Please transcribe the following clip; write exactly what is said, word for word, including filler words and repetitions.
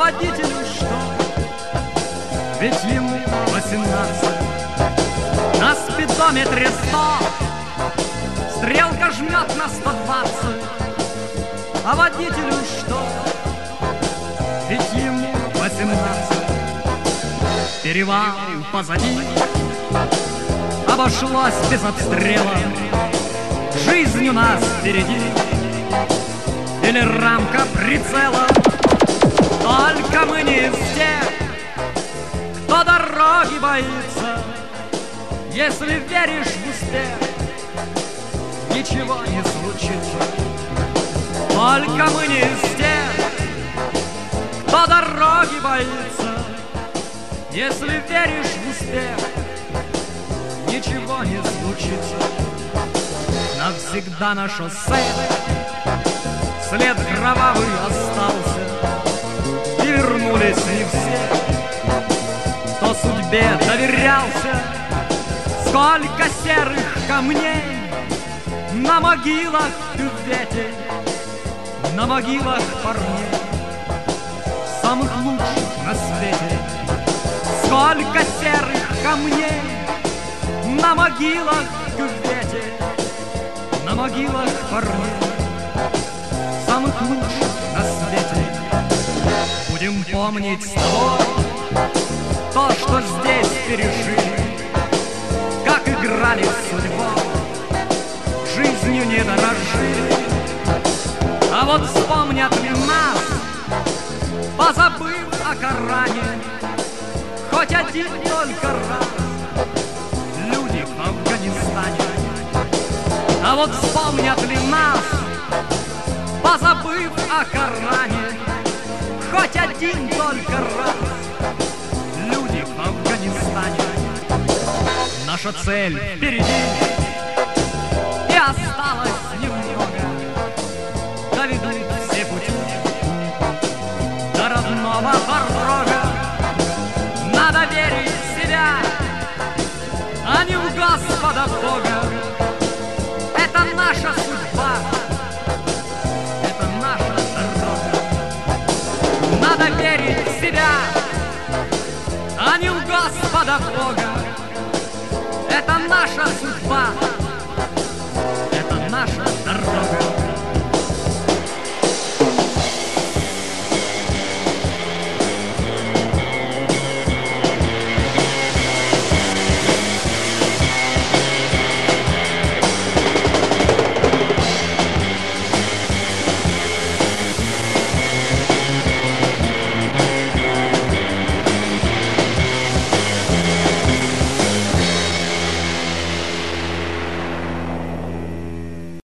водителю что? Ведь ему восемнадцать. На спидометре сто, стрелка жмет на сто двадцать. А водителю что? Ведь ему восемнадцать. Перевал позади, обошлось без обстрела. Жизнь у нас впереди, или рамка прицела. Только мы не из тех, кто дороги боится. Если веришь в успех, ничего не случится. Только мы не из тех, кто дороги боится. Если веришь в успех, ничего не случится. Навсегда на шоссе след кровавый остался, и вернулись не все, кто судьбе доверялся. Сколько серых камней на могилах кювете, на могилах парней, самых лучших на свете. Сколько серых камней на могилах кювете, на могилах парней, самых лучших на свете. Будем помнить с тобой то, что здесь пережили, как играли с судьбой, жизнью не дорожили. А вот вспомнят ли нас, позабыв о Коране, хоть один только раз, люди в Афганистане. А вот вспомнят ли нас, позабыв о Коране, хоть один только раз, люди в Афганистане. Наша цель впереди, и осталось немного, доведут все пути до родного порога. Надо верить в себя, а не в Господа Бога. Это наша судьба, это наша дорога. Надо верить в себя, а не в Господа Бога. Это наша судьба,